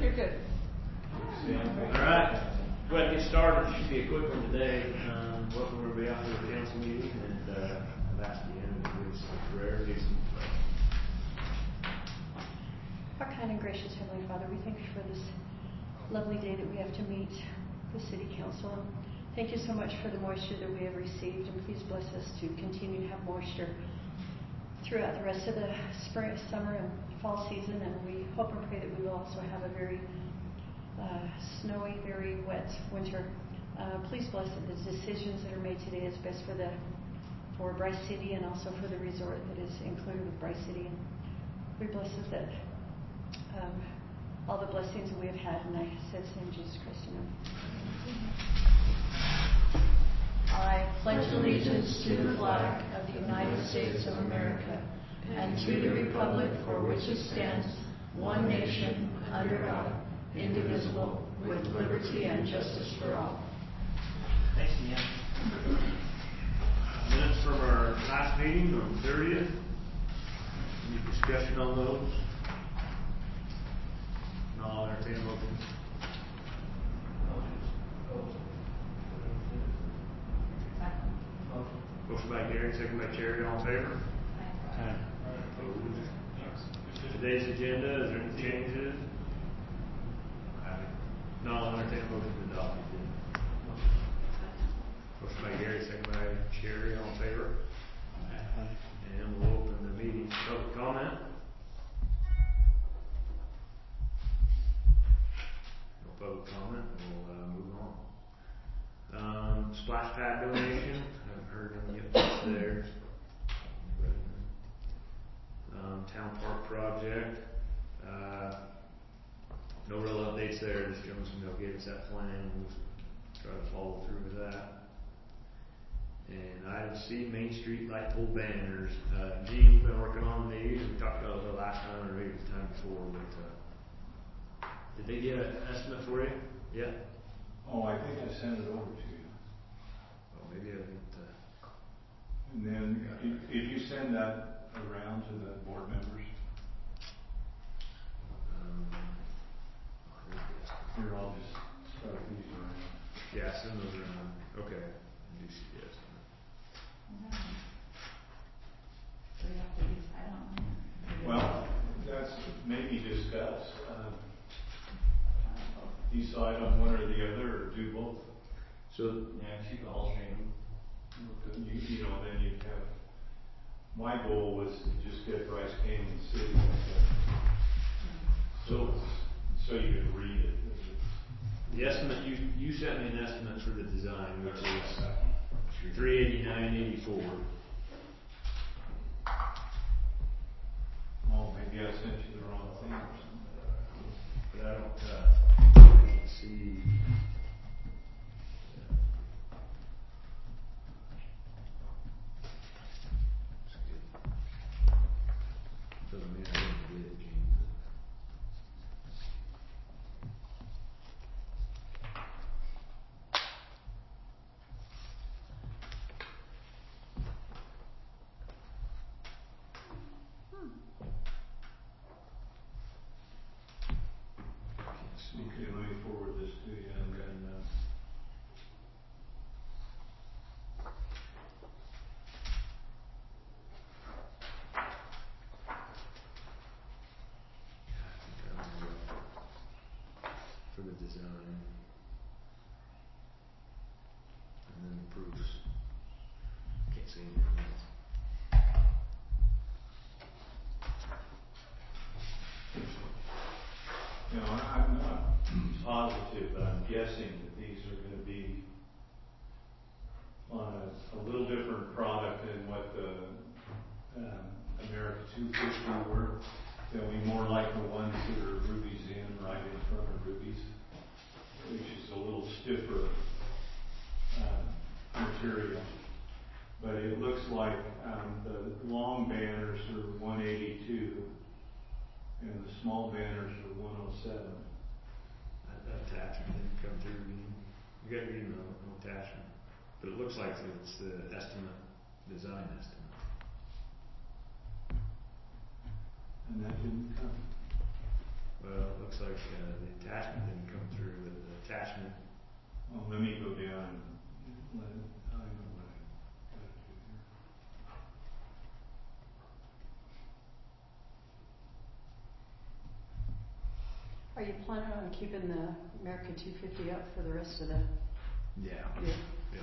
You're good. All right. Go ahead and get started. It should be a quick one today. Welcome everybody out to the council meeting, and I've asked Deanna to do some prayer, do some prayer. Our kind and gracious Heavenly Father, we thank you for this lovely day that we have to meet the City Council. Thank you so much for the moisture that we have received, and please bless us to continue to have moisture throughout the rest of the spring, summer, and fall season. And we hope and pray that we will also have a very snowy, very wet winter. Please bless the decisions that are made today is best for Bryce City and also for the resort that is included with Bryce City. And we bless us that all the blessings that we have had, and I said so in Jesus Christ's name. I pledge allegiance to the flag of the United States of America and to the republic for which it stands, one nation, under God, indivisible, with liberty and justice for all. Thanks, Deanna. Minutes from our last meeting on the 30th. Any discussion on those? No, I'll entertain a motion. Motion by Gary, second by Cherry. All in favor? Aye. Opposed? Today's agenda, is there any changes? No, I'll entertain a motion to adopt the agenda. Motion by Gary, second by Cherry. All in favor? Aye. And we'll open the meeting. Public comment? No public comment. We'll move on. Splash pad donation. Haven't heard any updates there. Town park project. No real updates there. Just Jones gave us that plan. We'll try to follow through with that. And item C, Main Street light pole banners. Gene, you've been working on these. We talked about it the last time, or maybe the time before. But did they get an estimate for you? Yeah. Oh, I think I sent it over to you. Oh, maybe I didn't. And then, did you send that around to the board members? Here, I'll just start these around. Yeah, send those around. Okay. I do see the estimate. So you have to decide on them. Well, that's maybe discuss. Decide on one or the other, or do both. So Yeah, keep the alternate. You know, then you'd have. My goal was to just get Bryce Canyon City. So you could read it. the estimate you sent me an estimate for the design, which is $389.84. Oh, maybe I sent you the wrong thing or something. But I don't see. Doesn't mean I didn't get it, Gene. Okay, let me forward this to you. For the design. And then the proofs. Can't see anything else. You know, I'm not positive, but I'm guessing that these are going to be on a little different product than what the America 250 were. They'll be more like the ones that are rubies in, right in front of rubies, which is a little stiffer material. But it looks like the long banners are 182 and the small banners are 107. That attachment didn't come through. You got to read no attachment. But it looks like it's the estimate, design estimate. And that didn't come. Well, it looks like the attachment didn't come through with the attachment. Well, let me go down and let it, I know what I gotta do here. Are you planning on keeping the America 250 up for the rest of the Yeah. year? Yeah.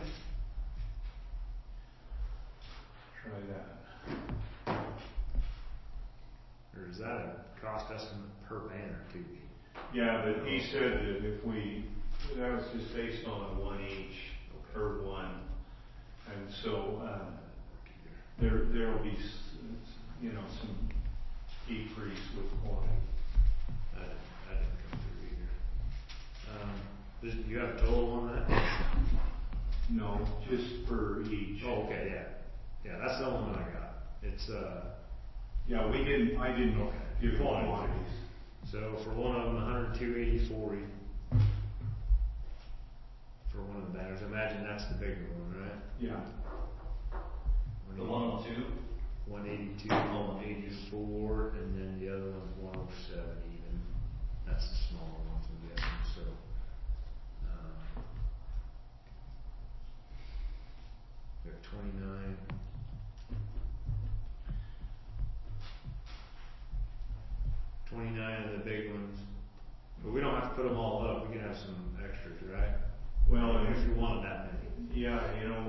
Try that. Or is that a cost estimate per banner too? Yeah, but he said that if we, that was just based on a 1 each per one. And so, there'll be, some decrease with quantity. That didn't come through either. Do you have a total on that? No, just per each. Oh, okay, yeah. Yeah, that's the only one I got. It's, Yeah, I didn't Okay. give quantities. so for one of them, 102.80.40 for one of the banners. Imagine that's the bigger one, right? Yeah. The 102? 182.84, and then the other one's 107 even. That's the smaller ones, I'm guessing. So, we have 29. Of the big ones, but we don't have to put them all up. We can have some extras, right? Well, if you wanted that many. Yeah,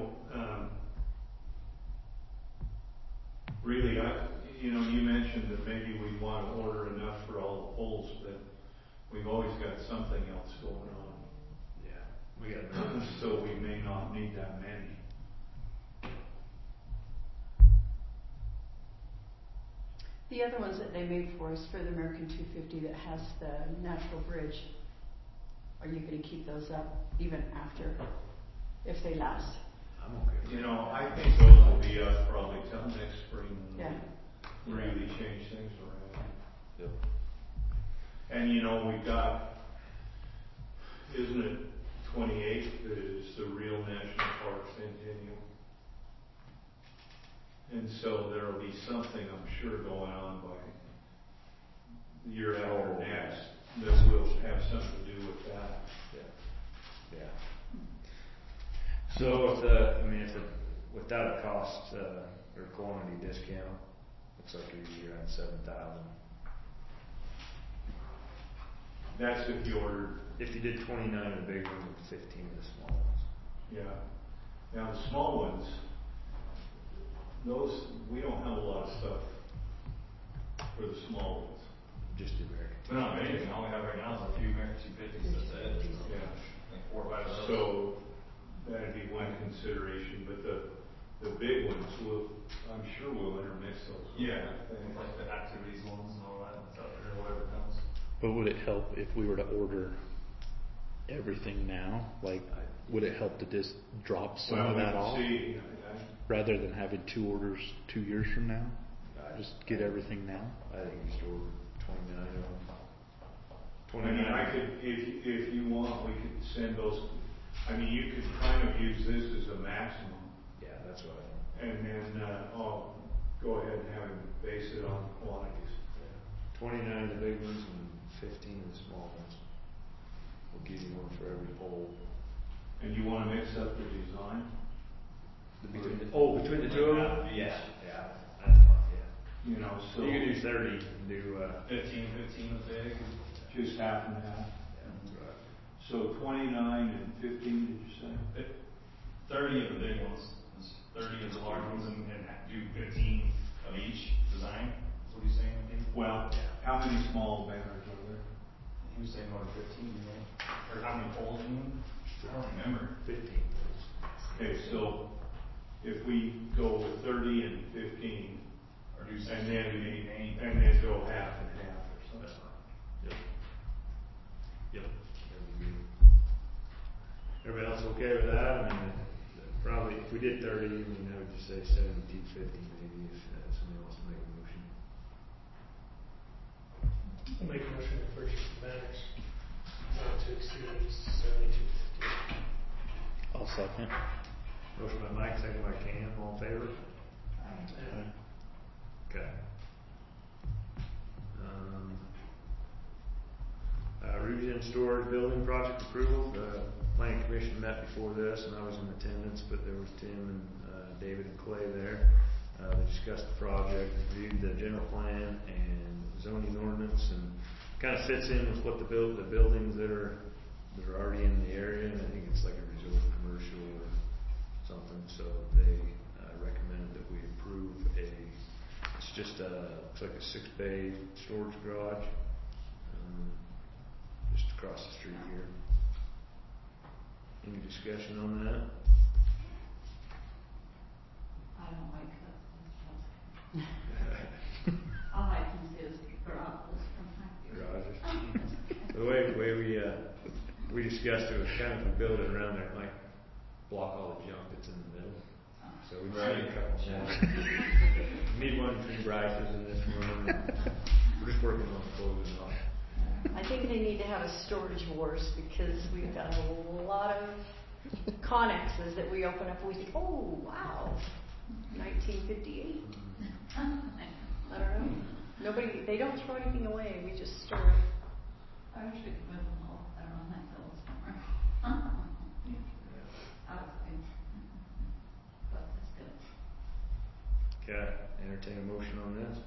really, you mentioned that maybe we want to order enough for all the poles, but we've always got something else going on. Yeah, we got. So we may not need that many. The other ones that they made for us for the American 250 that has the natural bridge, are you going to keep those up even after, if they last? I'm okay. I think those will be up probably till next spring. Yeah. Really change things around. Yep. And we've got, isn't it 28 that is the real National Park Centennial? And so there'll be something, I'm sure, going on by the year after next that will have something to do with that. Yeah. So without a cost or quantity discount, looks like you're around 7,000. That's if you ordered. If you did 29 of the big ones and 15 of the small ones. Yeah. Now the small ones, those, we don't have a lot of stuff for the small ones. Just the American. They're not amazing. All we have right now is a few American 250s. That's it. Yeah. Like 4 or 5 of those. So that'd be one consideration, but the big ones I'm sure we'll intermix those. Yeah, like the activities ones and all that stuff, or whatever comes. But would it help if we were to order everything now? Like, would it help to just drop some of that off? See, Rather than having 2 orders 2 years from now? Just get everything now? I think you just order 29 of them. I could, if you want, we could send those. You could kind of use this as a maximum, Yeah, that's what and then I'll go ahead and have him base it on quantities. 29 of the big ones and 15 of the small ones. We'll give you one for every pole. And you want to mix up the design? Between the two of them? Yeah. Yeah, that's fine, yeah. So You could do 30 and do, 15 was big. just half and half. yeah, that's right. So 29 and 15, did you say? 30 of the big ones, 30 of the large ones, and do 15 of each design. That's what he's saying, I think. Well, how many small banners are there? He was saying over 15, or how many poles you mean? I don't remember. 15. Okay, so if we go with 30 and 15, Or do 16, and then maybe. and then go half and half or something. That's fine. Yep. That'd be good. Everybody else okay with that? Probably if we did 30, I would just say 72.50 maybe if somebody wants to make a motion. I'll make a motion to purchase the banners not to exceed 72.50. I'll second. Motion by Mike, second by Cam, all in favor? Okay. Region bin storage building project approval. The planning commission met before this, and I was in attendance, but there was Tim and David and Clay there. They discussed the project, reviewed the general plan and zoning ordinance, and kind of fits in with what the buildings that are already in the area. And I think it's like a resort commercial or something. So they recommended that we approve it's just looks like a 6-bay storage garage, just across the street here. Any discussion on that? I don't like that. All I can see is garages from my view. Garages. The way we discussed it was kind of we build it around there, like block all the junk that's in the middle. So we need a couple more. Need one between Bryce's and this one. We're just working on closing off. I think they need to have a storage wars because we've got a lot of connexes that we open up and we think, oh, wow, 1958. I don't know. They don't throw anything away. We just store it. I wish we could move them all there on that hill somewhere. I was thinking, but that's good. Okay, entertain a motion on this.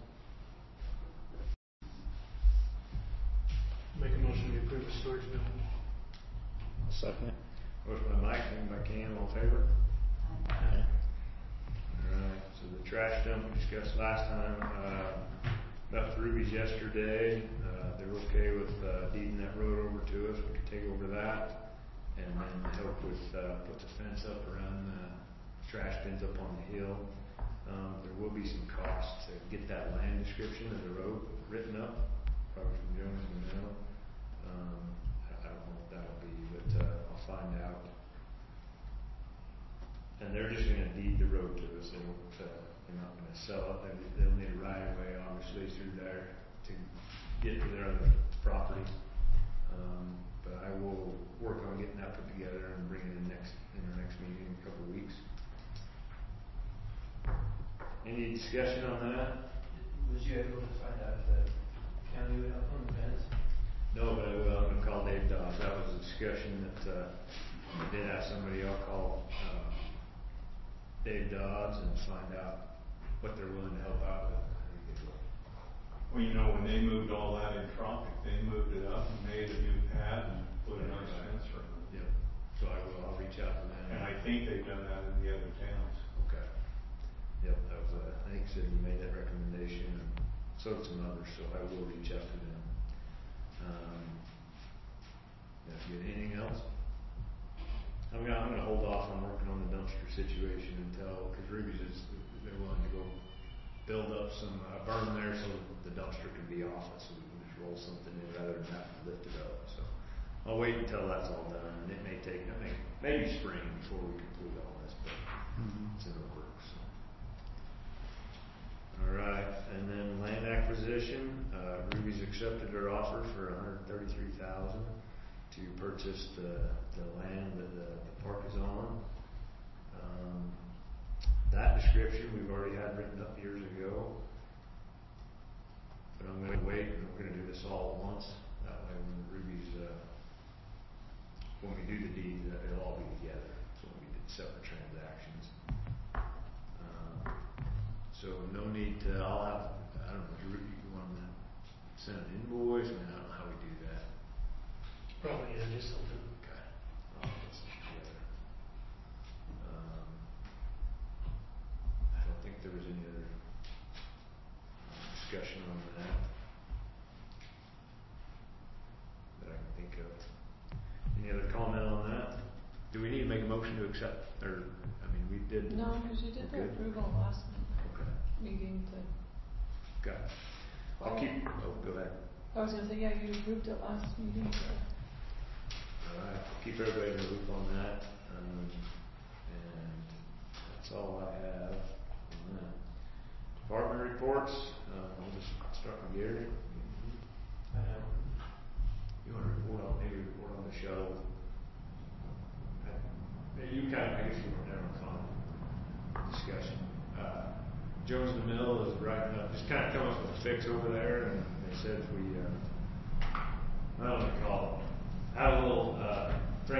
Make a motion to approve the storage building. Second. Motion by Mike, second by Cam, all in favor? Aye. Alright, so the trash dump we discussed last time, met with Ruby's yesterday. They're okay with deeding that road over to us. We can take over that and then help with put the fence up around the trash bins up on the hill. There will be some costs to get that land description of the road written up, probably from Jones and Mill. I don't know what that'll be, but I'll find out. And they're just going to deed the road to us. They're not going to sell it. They'll need a right of way, obviously, through there to get to their other property. But I will work on getting that put together and bring it in our next meeting in a couple of weeks. Any discussion on that? Was you able to find out if the county would help on the fence? No, but I will. I'm going to call Dave Dodds. That was a discussion that I did have somebody. I'll call Dave Dodds and find out what they're willing to help out with. I think they will. Well, you know, when they moved all that in Tropic, they moved it up and made a new pad and put a nice fence around it. Yep. So I'll reach out to them. And I think they've done that in the other towns. Okay. Yep, that was I think Sidney made that recommendation, and so did some others, so I will reach out to them. Anything else? I'm gonna hold off on working on the dumpster situation until, because Ruby's they're willing to go build up some berm there so the dumpster can be off it, so we can just roll something in rather than have to lift it up. So I'll wait until that's all done, and it may take maybe spring before we complete all this, but it's in the works. So. All right, and then land acquisition. Ruby's accepted our offer for $133,000 to purchase the land that the park is on. That description we've already had written up years ago, but I'm going to wait and we're going to do this all at once. That way, when we do the deed, it'll all be together. So we did separate transactions. So no need to. I don't know. You want to send an invoice? I mean, I don't know how we do that. Probably, yeah, just something. Okay. I'll put something together. I don't think there was any other discussion on that I can think of. Any other comment on that? Do we need to make a motion to accept, or, I mean, we did. No, because you did the Good. approval last Okay. meeting to. Okay. I'll keep, go ahead. I was gonna say, yeah, you approved it last meeting, so. All right, I'll keep everybody in the loop on that. And that's all I have on that. Department reports, I'll just start with Gary. You want to maybe report on the shuttle? You kind of, I guess you were never on discussion. Jones and the Mill is writing up, just kind of coming up with a fix over there, and they said if we, I don't know what to call it,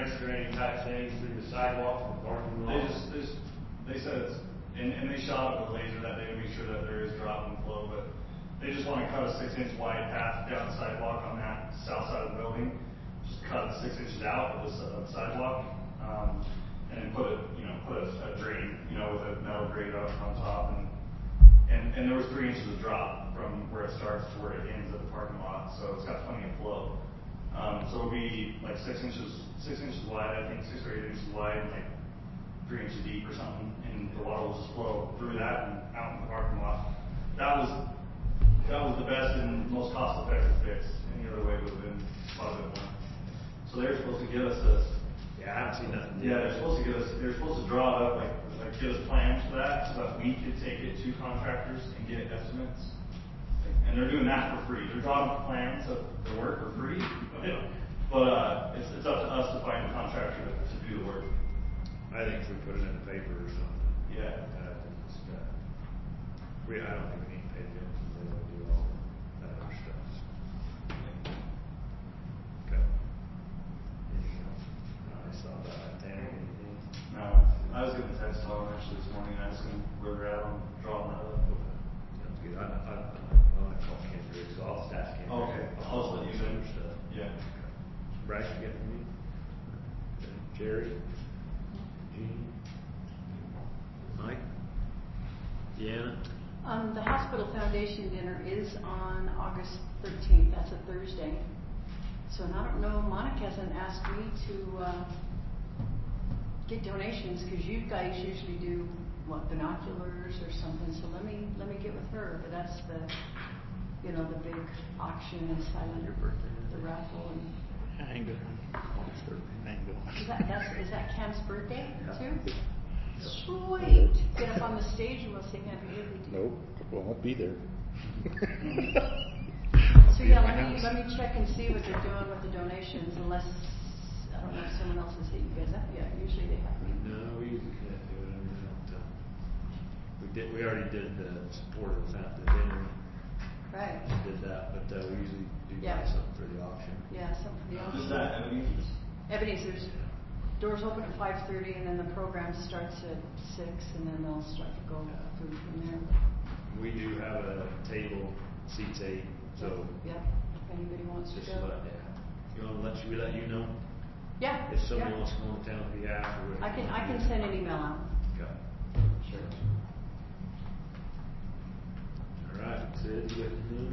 clearance or any type thing through the sidewalk or parking lot? They said it's, and they shot it with a laser that day to make sure that there is drop and flow, but they just want to cut a 6-inch wide path down the sidewalk on that south side of the building. Just cut 6 inches out of the sidewalk, and then put a drain, with a metal grate on top, and there was 3 inches of drop from where it starts to where it ends at the parking lot, so it's got plenty of flow. So it'll be like 6 inches wide, I think 6 or 8 inches wide, and like 3 inches deep or something, and the water will just flow through that and out in the parking lot. That was the best and most cost-effective fix. Any other way would have been a lot bit more. So they're supposed to give us Yeah, I haven't seen nothing. they're supposed to draw it up, like give us plans for that, so that we could take it to contractors and get estimates. And they're doing that for free. They're drawing up plans of the work for free. But it's up to us to find a contractor to do the work. I think if we put it in the paper or something. Yeah. I don't think we need to pay them. They'll do all that other stuff. Okay. Anything else? No, I saw that. Tanner, anything? No, I was gonna text Tom actually this morning and ask him where we're at on drawing that up. Sounds good. I'm gonna call Kendrick, so I'll just ask him. Okay, I'll just let you know. Stuff. Yeah. Bryce, you get from me? Jerry? Gene? Mike? Deanna? The hospital foundation dinner is on August 13th. That's a Thursday. So, and I don't know, Monica hasn't asked me to get donations, because you guys usually do binoculars or something. So let me get with her. But that's the big auction and silent, Your birthday. the raffle and. Mango. Mango. Is that Cam's birthday too? Yep. Sweet. Get up on the stage and we'll sing Happy Birthday to you. Nope, I won't be there. So yeah, let me check and see what they're doing with the donations, unless I don't know if someone else has hit you guys up yet. Usually they have me. No, we usually can't do it. I mean, we already did the support of the dinner. Right. We did that, but we usually do buy something for the auction. Yeah, something for the auction. Is that Ebenezer's? Ebenezer's. Doors open at 5:30, and then the program starts at 6, and then they'll start to go through from there. We do have a table, seats 8, so. Yeah, if anybody wants to Just go. you want to let you know? Yeah. If somebody wants to go into town to be asked or whatever. I can send an email out. Okay. Sure. All right, Sid, you got anything?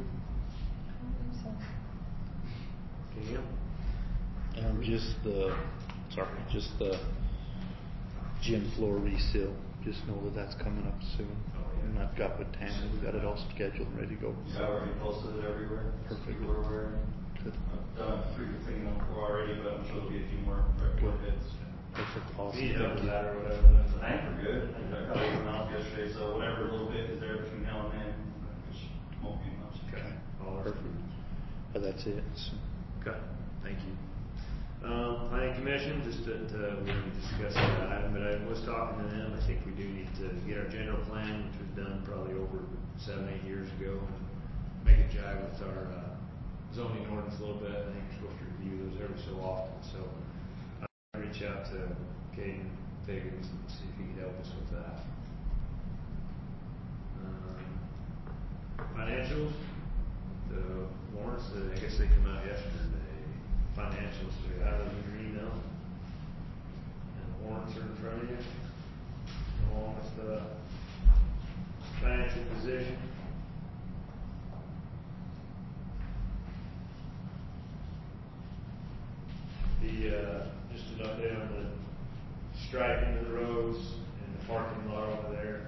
Cam? Just the gym floor reseal. Just know that that's coming up soon. Oh, yeah. And I've got with Tammy, we got it all scheduled and ready to go. Yeah, I already posted it everywhere. Perfect. People are aware. Good. I've done 3 things already, but I'm sure there'll be a few more quick hits. Perfect. Awesome. Need help Thank with you. that or whatever. I think we're good. I got everything else yesterday, so whatever little bit is there between now and then, which won't be much. Okay. All right. Perfect. But that's it. So, Okay, thank you. Planning Commission, just we didn't discuss that item, but I was talking to them. I think we do need to get our general plan, which was done probably over 7-8 years ago, and make it jive with our zoning ordinance a little bit. I think we're supposed to review those every so often. So I'll reach out to Caden Figgins and see if he can help us with that. Financials, the warrants, I guess they come out yesterday. Financials, so you have them in your email. And the warrants are in front of you, along with the financial position. Just an update on the striping of the roads and the parking lot over there.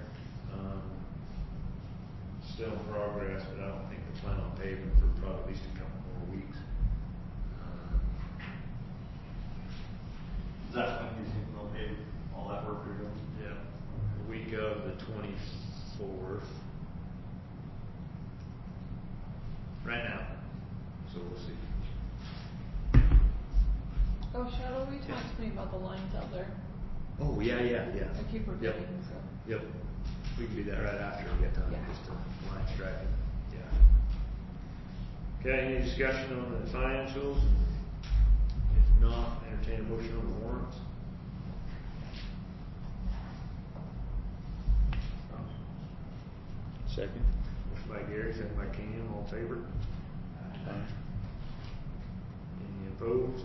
Still in progress, but I don't think they plan on paving for probably at least a couple more weeks. Is that when you think they'll pay all that work we're doing? Yeah. The week of the 24th. Right now. So we'll see. Oh, Shadow, will you talk to me about the lines out there? Oh, yeah. I keep forgetting, so. Yep. We can do that right after we get done. Yeah. Just a line striping. Yeah. Okay, any discussion on the financials? If not, entertain a motion on the warrants. Second. Motion by Gary, second by Cam, all in favor? Aye. Any opposed?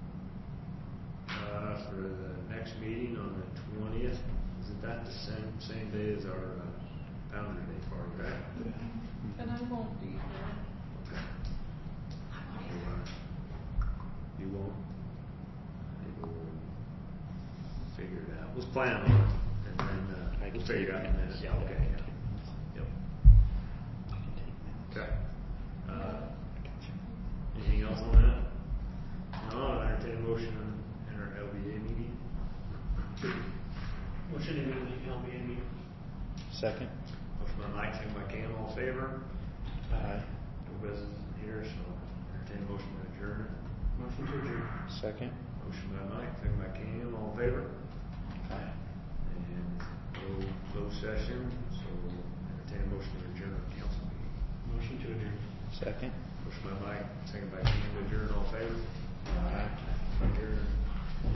For the next meeting on the 20th, is that the same day as our Founder's Day party, right? Yeah. And I won't be here. Okay. You won't? Maybe we'll figure it out. Let's plan on it, and then we'll figure it out in a minute. Yeah, okay, yeah. Yep. Okay. Anything else on that? No, I'll entertain a motion in our LBA meeting. Motion to move the LBA meeting. Second. Motion by Mike, second by Cam, all in favor? Aye. No business here, so entertain a motion to adjourn. Motion to adjourn. Second. Motion by Mike, second by Cam, all in favor? Aye. And no closed session, so entertain a motion to adjourn the council meeting. Motion to adjourn. Second. Motion by Mike, second by Cam to adjourn, all in favor? Aye. Adjourn.